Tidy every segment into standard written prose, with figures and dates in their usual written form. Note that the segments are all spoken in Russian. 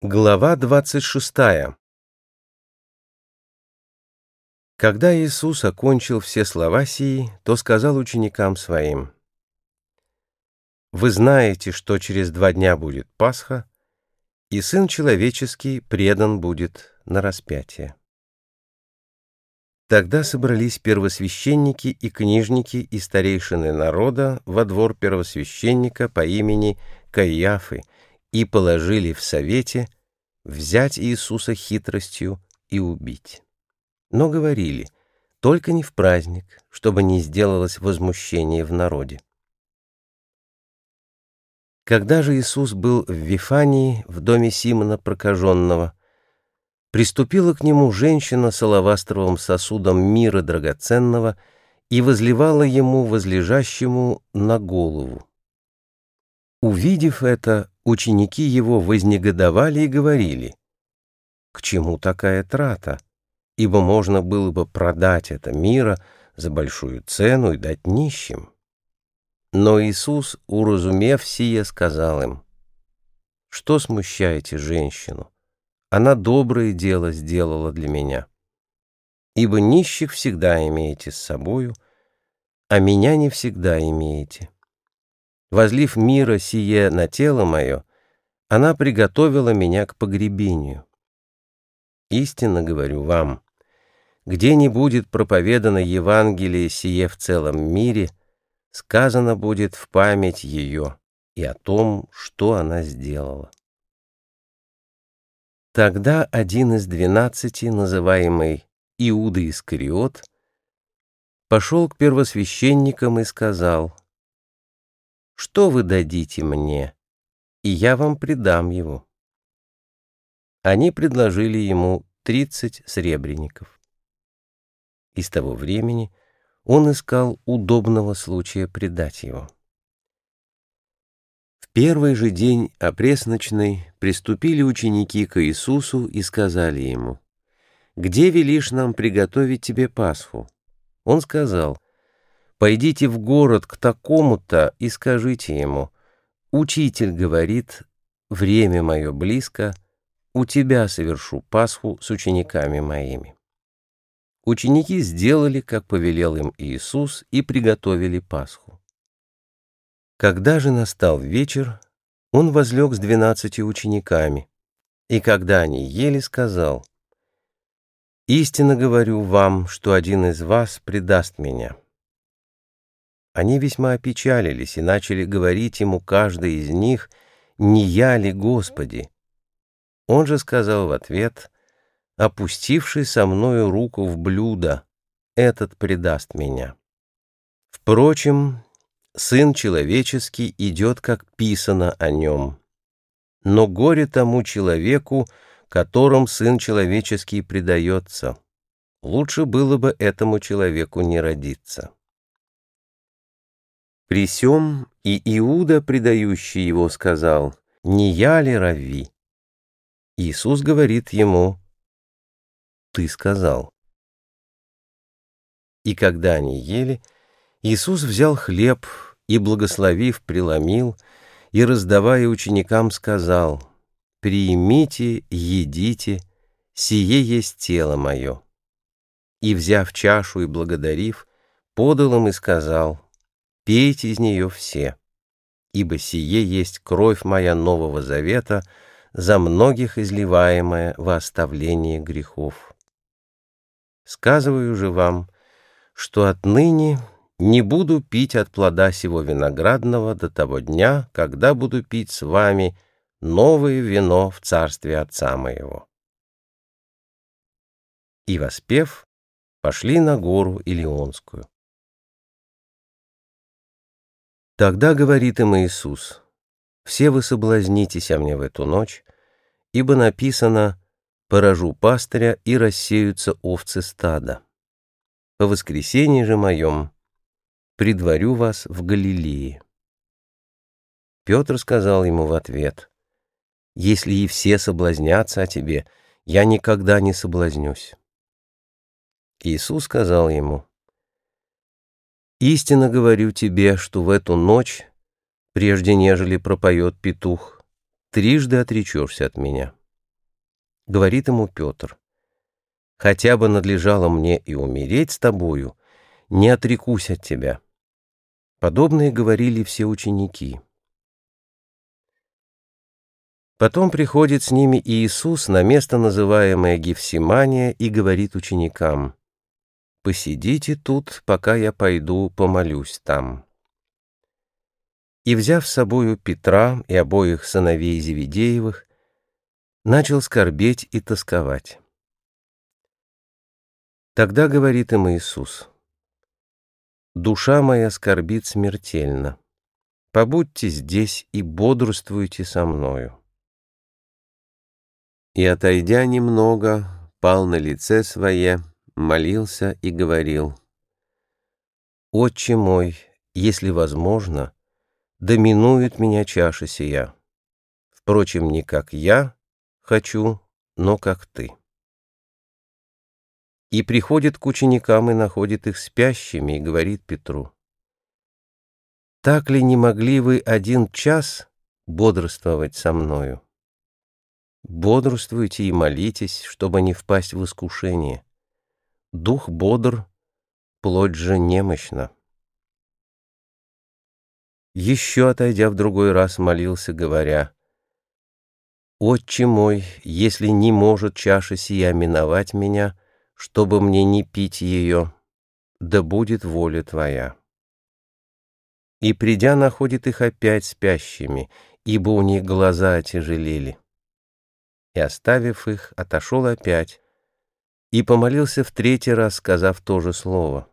Глава 26. Когда Иисус окончил все слова сии, то сказал ученикам Своим: «Вы знаете, что через 2 дня будет Пасха, и Сын Человеческий предан будет на распятие». Тогда собрались первосвященники и книжники и старейшины народа во двор первосвященника по имени Каиафы и положили в совете взять Иисуса хитростью и убить. Но говорили: только не в праздник, чтобы не сделалось возмущение в народе. Когда же Иисус был в Вифании, в доме Симона Прокаженного, приступила к нему женщина с алавастровым сосудом мира драгоценного и возливала ему, возлежащему, на голову. Увидев это, ученики его вознегодовали и говорили: «К чему такая трата? Ибо можно было бы продать это мира за большую цену и дать нищим». Но Иисус, уразумев сие, сказал им: «Что смущаете женщину? Она доброе дело сделала для меня. Ибо нищих всегда имеете с собою, а меня не всегда имеете. Возлив мира сие на тело мое, она приготовила меня к погребению. Истинно говорю вам, где не будет проповедано Евангелие сие в целом мире, сказано будет в память ее и о том, что она сделала». Тогда один из 12, называемый Иуда Искариот, пошел к первосвященникам и сказал: «Что вы дадите мне, и я вам предам его?» Они предложили ему 30 сребреников. И с того времени он искал удобного случая предать его. В первый же день опресночный приступили ученики к Иисусу и сказали ему: «Где велишь нам приготовить тебе Пасху?» Он сказал: «Пойдите в город к такому-то и скажите ему: Учитель говорит, время мое близко, у тебя совершу Пасху с учениками моими». Ученики сделали, как повелел им Иисус, и приготовили Пасху. Когда же настал вечер, он возлег с 12 учениками, и когда они ели, сказал: «Истинно говорю вам, что один из вас предаст меня». Они весьма опечалились и начали говорить ему каждый из них: «Не я ли, Господи?» Он же сказал в ответ: «Опустивший со мною руку в блюдо, этот предаст меня. Впрочем, Сын Человеческий идет, как писано о нем. Но горе тому человеку, которым Сын Человеческий предается. Лучше было бы этому человеку не родиться». При сем и Иуда, предающий его, сказал: «Не я ли, Равви?» Иисус говорит ему: «Ты сказал». И когда они ели, Иисус взял хлеб и, благословив, преломил, и, раздавая ученикам, сказал: «Приимите, едите, сие есть тело мое». И, взяв чашу и благодарив, подал им и сказал: «Пейте из нее все, ибо сие есть кровь моя нового завета, за многих изливаемая во оставление грехов. Сказываю же вам, что отныне не буду пить от плода сего виноградного до того дня, когда буду пить с вами новое вино в царстве Отца моего». И, воспев, пошли на гору Илионскую. Тогда говорит им Иисус: «Все вы соблазнитесь о мне в эту ночь, ибо написано: поражу пастыря, и рассеются овцы стада. По воскресенье же моем предварю вас в Галилее». Петр сказал ему в ответ: «Если и все соблазнятся о тебе, я никогда не соблазнюсь». Иисус сказал ему: «Истинно говорю тебе, что в эту ночь, прежде нежели пропоет петух, трижды отречешься от меня». Говорит ему Петр: «Хотя бы надлежало мне и умереть с тобою, не отрекусь от тебя». Подобное говорили все ученики. Потом приходит с ними Иисус на место, называемое Гефсимания, и говорит ученикам: «Посидите тут, пока я пойду помолюсь там». И, взяв с собою Петра и обоих сыновей Зеведеевых, начал скорбеть и тосковать. Тогда говорит им Иисус: «Душа моя скорбит смертельно. Побудьте здесь и бодрствуйте со мною». И, отойдя немного, пал на лице свое, молился и говорил: «Отче мой, если возможно, да минует меня чаша сия. Впрочем, не как я хочу, но как ты». И приходит к ученикам и находит их спящими, и говорит Петру: «Так ли не могли вы 1 час бодрствовать со мною? Бодрствуйте и молитесь, чтобы не впасть в искушение. Дух бодр, плоть же немощна». Еще, отойдя в другой раз, молился, говоря: «Отче мой, если не может чаша сия миновать меня, чтобы мне не пить ее, да будет воля Твоя». И, придя, находит их опять спящими, ибо у них глаза отяжелели. И, оставив их, отошел опять и помолился в 3-й раз, сказав то же слово.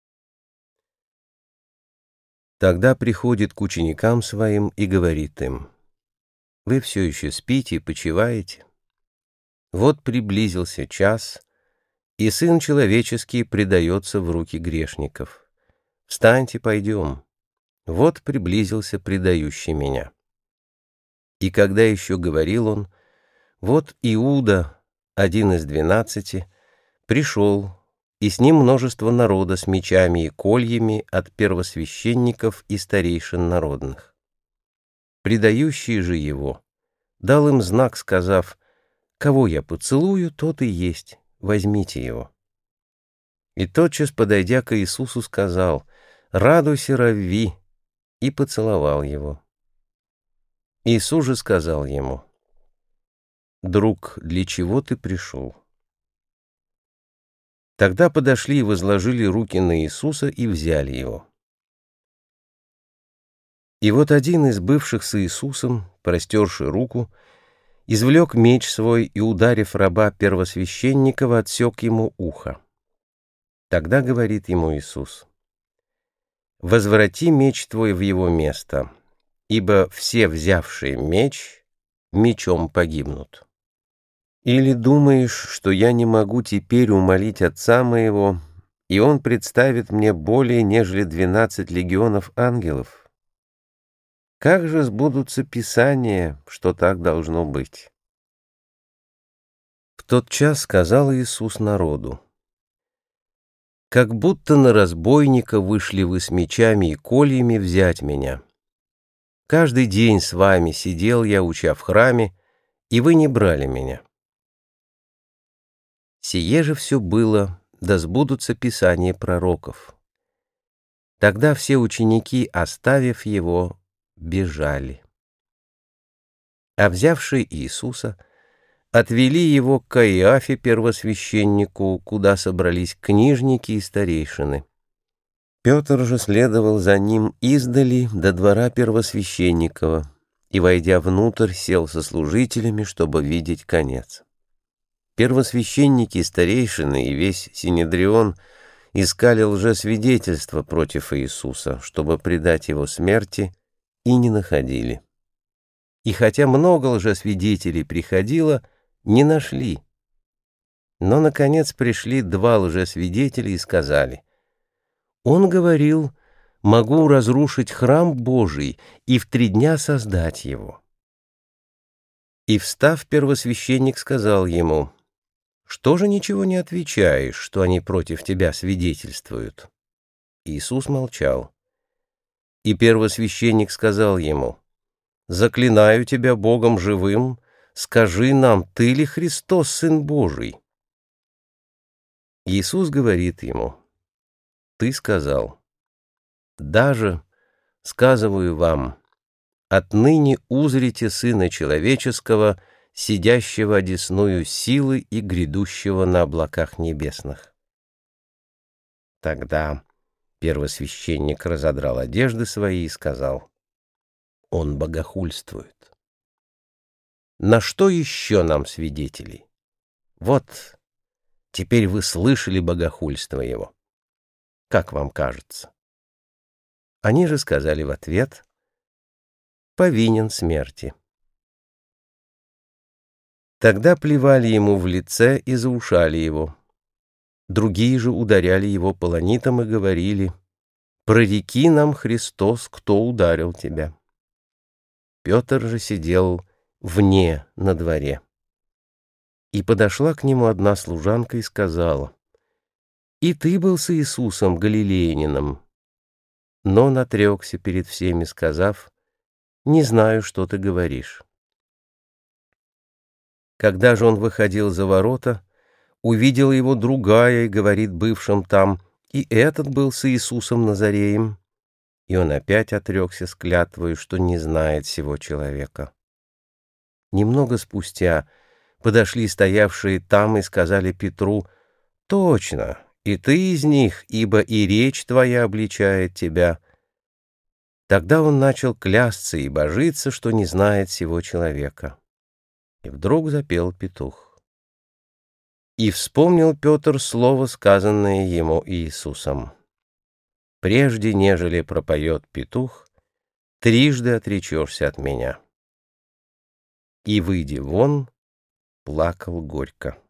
Тогда приходит к ученикам своим и говорит им: «Вы все еще спите и почиваете? Вот приблизился час, и Сын Человеческий предается в руки грешников. Встаньте, пойдем. Вот приблизился предающий меня». И когда еще говорил он, вот Иуда, один из 12, пришел, и с ним множество народа с мечами и кольями от первосвященников и старейшин народных. Предающий же его дал им знак, сказав: «Кого я поцелую, тот и есть, возьмите его». И тотчас, подойдя к Иисусу, сказал: «Радуйся, Равви», и поцеловал его. Иисус же сказал ему: «Друг, для чего ты пришел?» Тогда подошли и возложили руки на Иисуса и взяли его. И вот один из бывших с Иисусом, простерши руку, извлек меч свой и, ударив раба первосвященникова, отсек ему ухо. Тогда говорит ему Иисус: «Возврати меч твой в его место, ибо все, взявшие меч, мечом погибнут. Или думаешь, что я не могу теперь умолить Отца моего, и Он представит мне более, нежели 12 легионов ангелов? Как же сбудутся Писания, что так должно быть?» В тот час сказал Иисус народу: «Как будто на разбойника вышли вы с мечами и кольями взять меня. Каждый день с вами сидел я, уча в храме, и вы не брали меня. Сие же все было, да сбудутся Писания пророков». Тогда все ученики, оставив его, бежали. А взявшие Иисуса, отвели его к Каиафе первосвященнику, куда собрались книжники и старейшины. Петр же следовал за ним издали до двора первосвященникова, и, войдя внутрь, сел со служителями, чтобы видеть конец. Первосвященники, старейшины и весь Синедрион искали лжесвидетельства против Иисуса, чтобы предать его смерти, и не находили. И хотя много лжесвидетелей приходило, не нашли. Но, наконец, пришли 2 лжесвидетеля и сказали: «Он говорил: могу разрушить храм Божий и в 3 дня создать его». И, встав, первосвященник сказал ему: «Что же ничего не отвечаешь, что они против тебя свидетельствуют?» Иисус молчал. И первосвященник сказал ему: «Заклинаю тебя Богом живым, скажи нам, ты ли Христос, Сын Божий?» Иисус говорит ему: «Ты сказал. Даже, сказываю вам, отныне узрите Сына Человеческого, сидящего одесную силы и грядущего на облаках небесных». Тогда первосвященник разодрал одежды свои и сказал: «Он богохульствует. На что еще нам свидетелей? Вот, теперь вы слышали богохульство его. Как вам кажется?» Они же сказали в ответ: «Повинен смерти». Тогда плевали ему в лице и заушали его. Другие же ударяли его полонитом и говорили: «Прореки нам, Христос, кто ударил тебя». Петр же сидел вне на дворе. И подошла к нему одна служанка и сказала: «И ты был с Иисусом Галилеянином». Но он отрекся перед всеми, сказав: «Не знаю, что ты говоришь». Когда же он выходил за ворота, увидела его другая и говорит бывшим там: «И этот был с Иисусом Назареем». И он опять отрекся с клятвою, что не знает сего человека. Немного спустя подошли стоявшие там и сказали Петру: «Точно, и ты из них, ибо и речь твоя обличает тебя». Тогда он начал клясться и божиться, что не знает сего человека. И вдруг запел петух. И вспомнил Петр слово, сказанное ему Иисусом: «Прежде нежели пропоет петух, трижды отречешься от меня». И, выйдя вон, плакал горько.